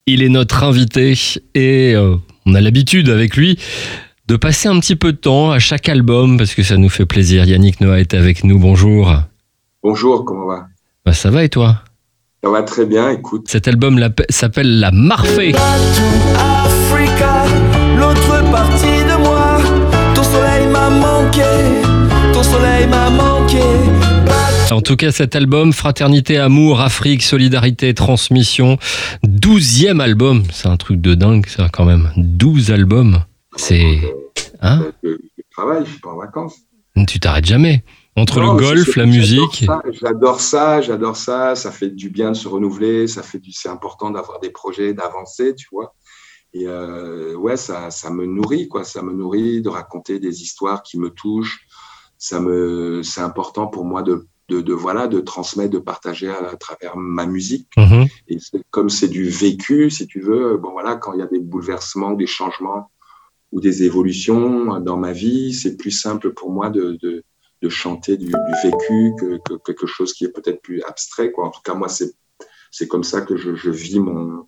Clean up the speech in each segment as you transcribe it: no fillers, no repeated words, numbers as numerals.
Il est notre invité et on a l'habitude avec lui de passer un petit peu de temps à chaque album parce que ça nous fait plaisir. Yannick Noah est avec nous, bonjour. Bonjour, comment va ? Bah, ça va et toi ? Ça va très bien, écoute. Cet album s'appelle La Marfée. Africa, l'autre partie de moi, ton soleil m'a manqué, ton soleil m'a manqué. En tout cas, cet album, Fraternité, Amour, Afrique, Solidarité, Transmission, 12e album. C'est un truc de dingue, ça, quand même. 12 albums. C'est... Hein ? Je travaille, je suis pas en vacances. Tu t'arrêtes jamais. Entre le golf, la musique... J'adore ça. Ça fait du bien de se renouveler. C'est important d'avoir des projets, d'avancer, tu vois. Et ça me nourrit, quoi. Ça me nourrit de raconter des histoires qui me touchent. C'est important pour moi de transmettre, de partager à travers ma musique. Mmh. Et comme c'est du vécu, si tu veux, quand il y a des bouleversements, des changements ou des évolutions dans ma vie, c'est plus simple pour moi de chanter du vécu que quelque chose qui est peut-être plus abstrait, quoi. En tout cas, moi, c'est comme ça que je vis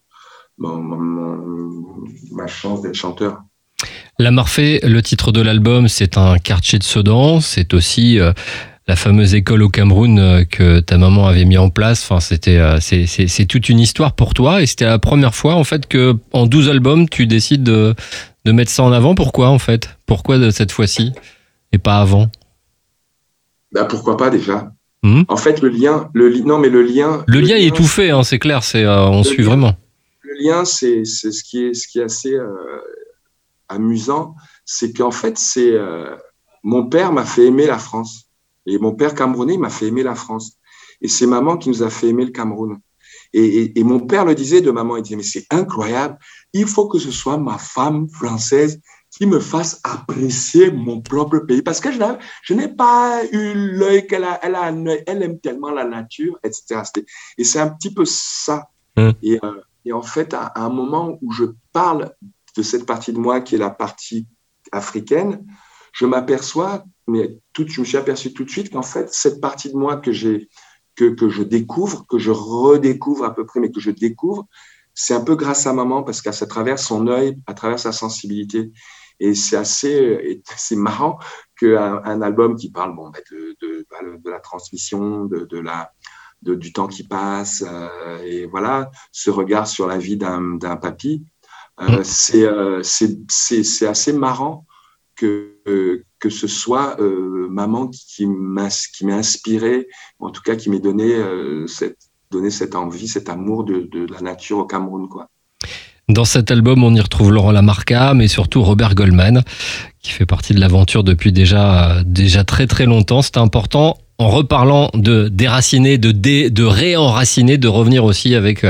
ma chance d'être chanteur. La Marfée, le titre de l'album, c'est un quartier de Sedan. C'est aussi la fameuse école au Cameroun que ta maman avait mis en place. Enfin, c'est toute une histoire pour toi. Et c'était la première fois, en fait, que en 12 albums, tu décides de mettre ça en avant. Pourquoi, en fait ? Pourquoi cette fois-ci et pas avant ? Pourquoi pas déjà ? En fait, le lien. Le lien est tout fait, hein, c'est clair. On suit vraiment. Le lien, c'est ce qui est assez amusant, c'est qu'en fait, mon père m'a fait aimer la France. Et mon père camerounais m'a fait aimer la France. Et c'est maman qui nous a fait aimer le Cameroun. Et mon père le disait de maman, il disait, mais c'est incroyable, il faut que ce soit ma femme française qui me fasse apprécier mon propre pays. Parce que je n'ai pas eu l'œil qu'elle a un œil, elle aime tellement la nature, etc. Et c'est un petit peu ça. Et en fait, à un moment où je parle de cette partie de moi qui est la partie africaine, je me suis aperçu tout de suite qu'en fait, cette partie de moi que je découvre, que je redécouvre à peu près, mais que je découvre, c'est un peu grâce à maman, parce qu'à travers son œil, à travers sa sensibilité. Et c'est marrant qu'un album qui parle de la transmission, du temps qui passe, et voilà, ce regard sur la vie d'un papy, c'est assez marrant que ce soit maman qui m'a inspiré, en tout cas qui m'ait donné cette envie, cet amour de la nature au Cameroun, quoi. Dans cet album, on y retrouve Laurent Lamarca, mais surtout Robert Goldman, qui fait partie de l'aventure depuis déjà très très longtemps. C'était important, en reparlant de déraciner, de réenraciner, de revenner aussi avec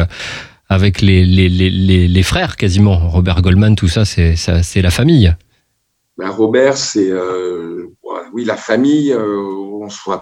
les frères quasiment. Robert Goldman, tout ça, c'est la famille. Robert, c'est oui, la famille, on se voit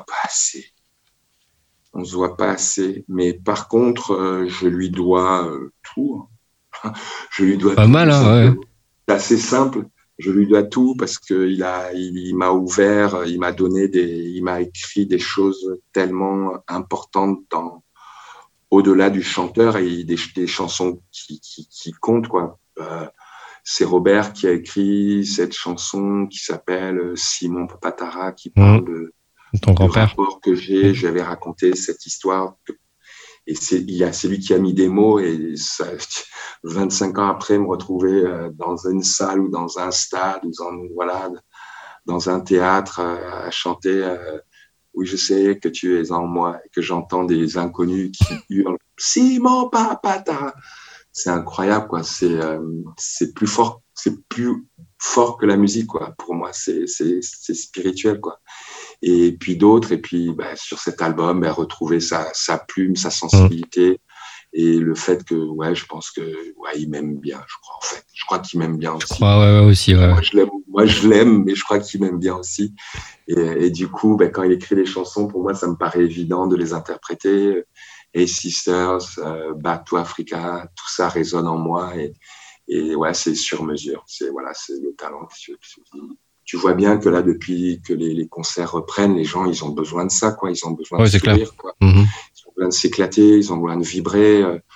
pas assez. Mais par contre, je lui dois tout. Je lui dois pas tout, mal, hein, ouais. C'est assez simple. Je lui dois tout parce que il m'a ouvert, il m'a écrit des choses tellement importantes au-delà du chanteur et des chansons qui comptent, quoi. C'est Robert qui a écrit cette chanson qui s'appelle Simon Papatara, qui parle de ton grand-père. Rapport que j'avais raconté cette histoire. Et c'est lui qui a mis des mots, et 25 ans après, me retrouver dans une salle ou dans un stade ou dans un théâtre à chanter oui, je sais que tu es en moi, et que j'entends des inconnus qui hurlent Simon Papatara. C'est incroyable, quoi. C'est plus fort que la musique, quoi. Pour moi, c'est spirituel, quoi. Et puis d'autres, sur cet album, retrouver sa plume, sa sensibilité, et le fait que, je pense que, il m'aime bien, je crois, en fait. Je crois qu'il m'aime bien aussi. Je crois, aussi, ouais. Moi, je l'aime, mais je crois qu'il m'aime bien aussi. Et du coup, quand il écrit des chansons, pour moi, ça me paraît évident de les interpréter. Hey Sisters, Back to Africa, tout ça résonne en moi, et c'est sur mesure. C'est le talent. Tu vois bien que là, depuis que les concerts reprennent, les gens, ils ont besoin de ça, quoi. Ils ont besoin de sourire, quoi. Mm-hmm. Ils ont besoin de s'éclater, ils ont besoin de vibrer.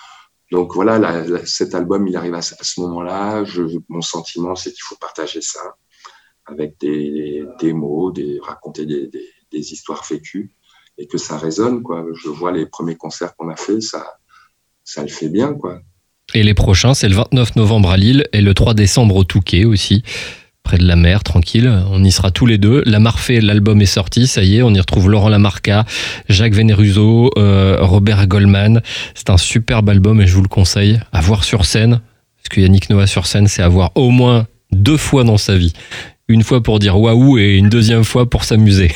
Donc voilà, cet album, il arrive à ce moment-là. Mon sentiment, c'est qu'il faut partager ça avec des mots, raconter des histoires vécues et que ça résonne, quoi. Je vois les premiers concerts qu'on a fait, ça le fait bien, quoi. Et les prochains, c'est le 29 novembre à Lille et le 3 décembre au Touquet aussi, près de la mer, tranquille. On y sera tous les deux. La Marfée, l'album est sorti, ça y est, on y retrouve Laurent Lamarca, Jacques Veneruso, Robert Goldman. C'est un superbe album et je vous le conseille à voir sur scène. Parce que Yannick Noah sur scène, c'est à voir au moins 2 fois dans sa vie. Une fois pour dire waouh et une deuxième fois pour s'amuser.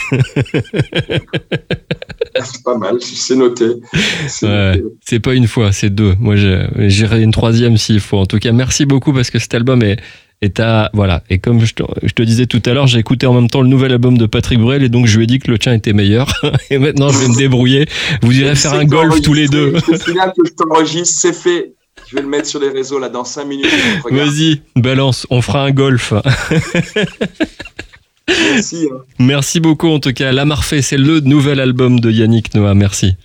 C'est pas mal, c'est noté. C'est pas une fois, c'est 2. Moi, j'irai une 3e s'il faut. En tout cas, merci beaucoup parce que cet album est à... Voilà. Et comme je te disais tout à l'heure, j'ai écouté en même temps le nouvel album de Patrick Bruel et donc je lui ai dit que le tien était meilleur. Et maintenant, je vais me débrouiller. Vous irez faire un golf tous les deux. Je signale que je t'enregistre, c'est fait. Je vais le mettre sur les réseaux là dans 5 minutes. Vas-y, balance, on fera un golf. Merci. Merci beaucoup en tout cas. La Marfée, c'est le nouvel album de Yannick Noah. Merci.